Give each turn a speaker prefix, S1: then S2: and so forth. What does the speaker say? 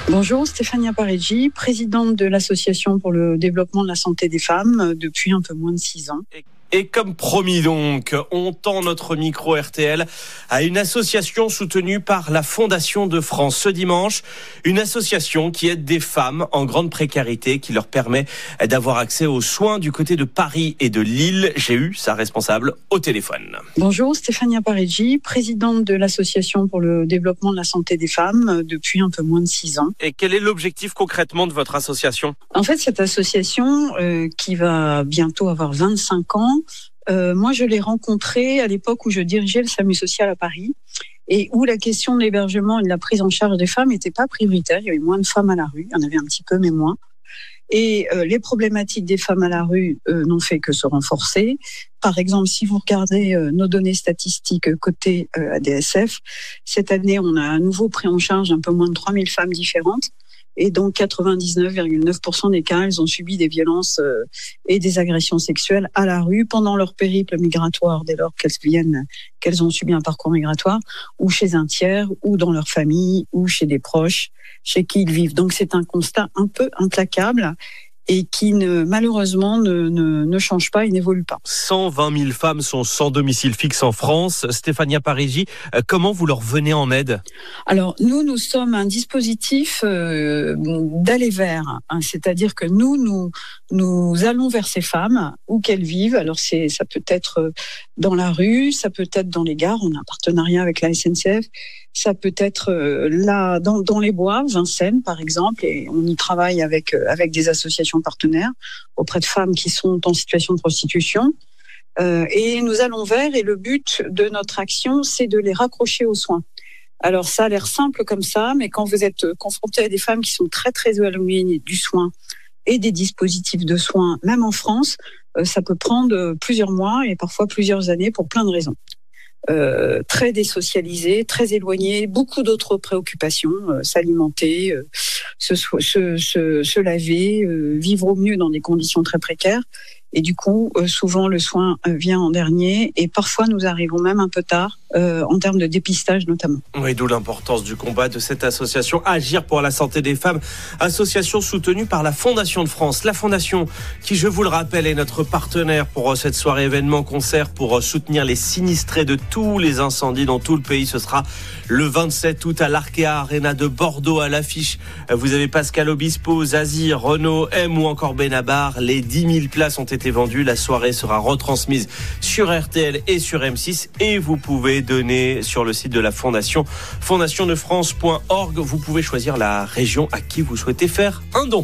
S1: Bonjour, Stéphania Pareggi, présidente de l'Association pour le développement de la santé des femmes depuis un peu moins de 6 ans.
S2: Et comme promis donc, on tend notre micro RTL à une association soutenue par la Fondation de France ce dimanche. Une association qui aide des femmes en grande précarité, qui leur permet d'avoir accès aux soins du côté de Paris et de Lille. J'ai eu sa responsable au téléphone.
S1: Bonjour, Stéphania Pareggi, présidente de l'Association pour le développement de la santé des femmes depuis un peu moins de 6 ans.
S2: Et quel est l'objectif concrètement de votre association ?
S1: En fait, cette association qui va bientôt avoir 25 ans, moi je l'ai rencontrée à l'époque où je dirigeais le SAMU social à Paris et où la question de l'hébergement et de la prise en charge des femmes n'était pas prioritaire. Il y avait moins de femmes à la rue, il y en avait un petit peu mais moins. Et les problématiques des femmes à la rue n'ont fait que se renforcer. Par exemple, si vous regardez nos données statistiques côté ADSF, cette année, on a à nouveau pris en charge un peu moins de 3000 femmes différentes. Et donc, 99,9% des cas, elles ont subi des violences et des agressions sexuelles à la rue pendant leur périple migratoire, dès lors qu'elles ont subi un parcours migratoire, ou chez un tiers, ou dans leur famille, ou chez des proches, chez qui ils vivent. Donc, c'est un constat un peu implacable et qui malheureusement ne change pas et n'évolue pas.
S2: 120 000 femmes sont sans domicile fixe en France. Stéphania Pareggi, comment vous leur venez en aide ?
S1: Alors, nous sommes un dispositif d'aller vers, c'est-à-dire que nous allons vers ces femmes, où qu'elles vivent. Alors, ça peut être dans la rue, ça peut être dans les gares, on a un partenariat avec la SNCF, ça peut être là dans les bois, Vincennes par exemple, et on y travaille avec des associations partenaires auprès de femmes qui sont en situation de prostitution. Et nous allons vers, et le but de notre action, c'est de les raccrocher aux soins. Alors ça a l'air simple comme ça, mais quand vous êtes confronté à des femmes qui sont très très éloignées du soin et des dispositifs de soins, même en France, ça peut prendre plusieurs mois et parfois plusieurs années pour plein de raisons. Très désocialisés, très éloignés, beaucoup d'autres préoccupations, s'alimenter, se laver, vivre au mieux dans des conditions très précaires. Et du coup, souvent le soin vient en dernier et parfois nous arrivons même un peu tard en termes de dépistage notamment.
S2: Oui, d'où l'importance du combat de cette association Agir pour la santé des femmes, association soutenue par la Fondation de France. La Fondation qui, je vous le rappelle, est notre partenaire pour cette soirée événement concert pour soutenir les sinistrés de tous les incendies dans tout le pays. Ce sera le 27 août à l'Arkea Arena de Bordeaux. À l'affiche, vous avez Pascal Obispo, Zazie, Renaud, M ou encore Benabar. Les 10 000 places ont été vendues. La soirée sera retransmise sur RTL et sur M6 et vous pouvez donner sur le site de la Fondation, fondationdefrance.org. Vous pouvez choisir la région à qui vous souhaitez faire un don.